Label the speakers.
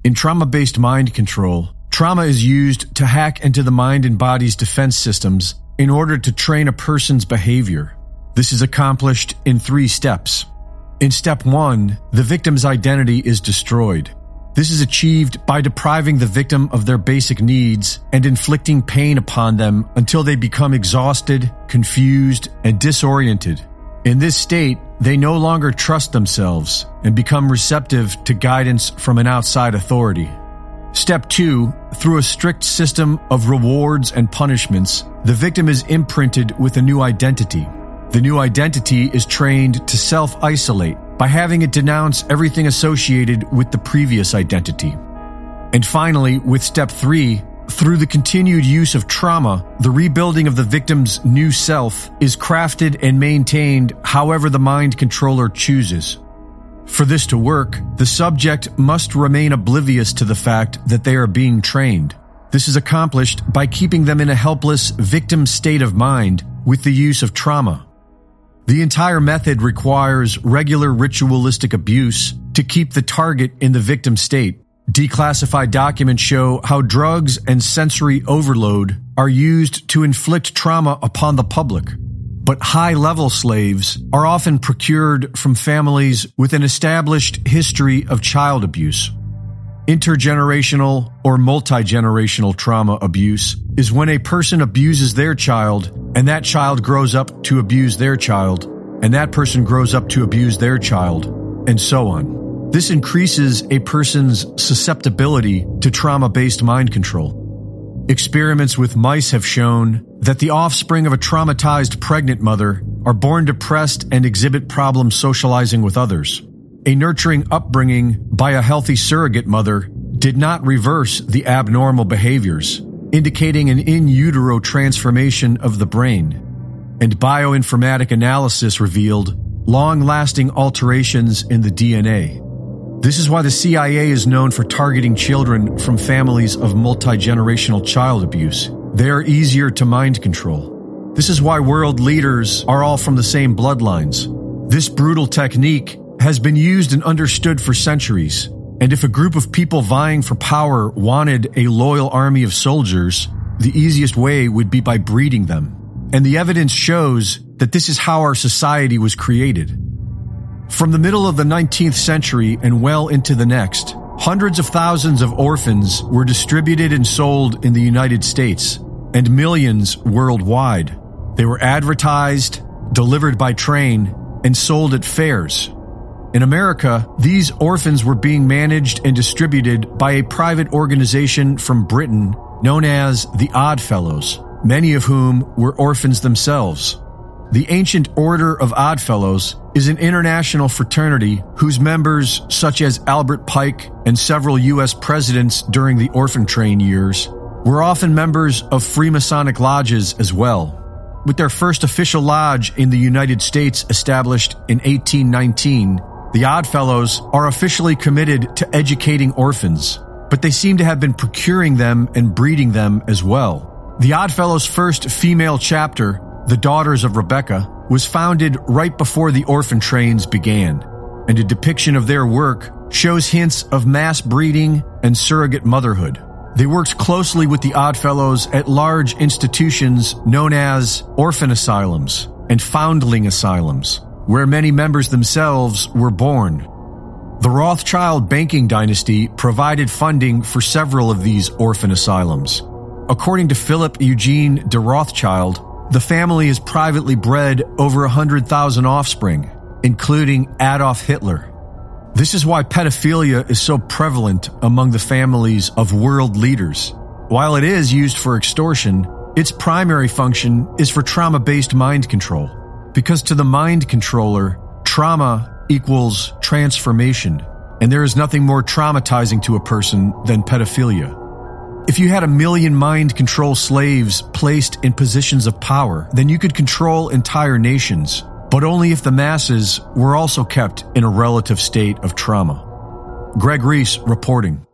Speaker 1: In trauma-based mind control, trauma is used to hack into the mind and body's defense systems in order to train a person's behavior. This is accomplished in 3 steps. In step 1, the victim's identity is destroyed. This is achieved by depriving the victim of their basic needs and inflicting pain upon them until they become exhausted, confused, and disoriented. In this state, they no longer trust themselves and become receptive to guidance from an outside authority. Step 2, through a strict system of rewards and punishments, the victim is imprinted with a new identity. The new identity is trained to self-isolate by having it denounce everything associated with the previous identity. And finally, with step 3, through the continued use of trauma, the rebuilding of the victim's new self is crafted and maintained however the mind controller chooses. For this to work, the subject must remain oblivious to the fact that they are being trained. This is accomplished by keeping them in a helpless victim state of mind with the use of trauma. The entire method requires regular ritualistic abuse to keep the target in the victim state. Declassified documents show how drugs and sensory overload are used to inflict trauma upon the public. But high-level slaves are often procured from families with an established history of child abuse. Intergenerational or multi-generational trauma abuse is when a person abuses their child, and that child grows up to abuse their child, and that person grows up to abuse their child, and so on. This increases a person's susceptibility to trauma-based mind control. Experiments with mice have shown that the offspring of a traumatized pregnant mother are born depressed and exhibit problems socializing with others. A nurturing upbringing by a healthy surrogate mother did not reverse the abnormal behaviors, indicating an in utero transformation of the brain. And bioinformatic analysis revealed long-lasting alterations in the DNA. This is why the CIA is known for targeting children from families of multi-generational child abuse. They are easier to mind control. This is why world leaders are all from the same bloodlines. This brutal technique has been used and understood for centuries. And if a group of people vying for power wanted a loyal army of soldiers, the easiest way would be by breeding them. And the evidence shows that this is how our society was created. From the middle of the 19th century and well into the next, hundreds of thousands of orphans were distributed and sold in the United States, and millions worldwide. They were advertised, delivered by train, and sold at fairs. In America, these orphans were being managed and distributed by a private organization from Britain known as the Oddfellows, many of whom were orphans themselves. The Ancient Order of Oddfellows is an international fraternity whose members, such as Albert Pike and several U.S. presidents during the orphan train years, were often members of Freemasonic lodges as well. With their first official lodge in the United States established in 1819, the Oddfellows are officially committed to educating orphans, but they seem to have been procuring them and breeding them as well. The Oddfellows' first female chapter, the Daughters of Rebecca, was founded right before the orphan trains began, and a depiction of their work shows hints of mass breeding and surrogate motherhood. They worked closely with the Oddfellows at large institutions known as orphan asylums and foundling asylums, where many members themselves were born. The Rothschild banking dynasty provided funding for several of these orphan asylums. According to Philip Eugene de Rothschild, the family has privately bred over 100,000 offspring, including Adolf Hitler. This is why pedophilia is so prevalent among the families of world leaders. While it is used for extortion, its primary function is for trauma-based mind control. Because to the mind controller, trauma equals transformation, and there is nothing more traumatizing to a person than pedophilia. If you had 1 million mind control slaves placed in positions of power, then you could control entire nations, but only if the masses were also kept in a relative state of trauma. Greg Reese reporting.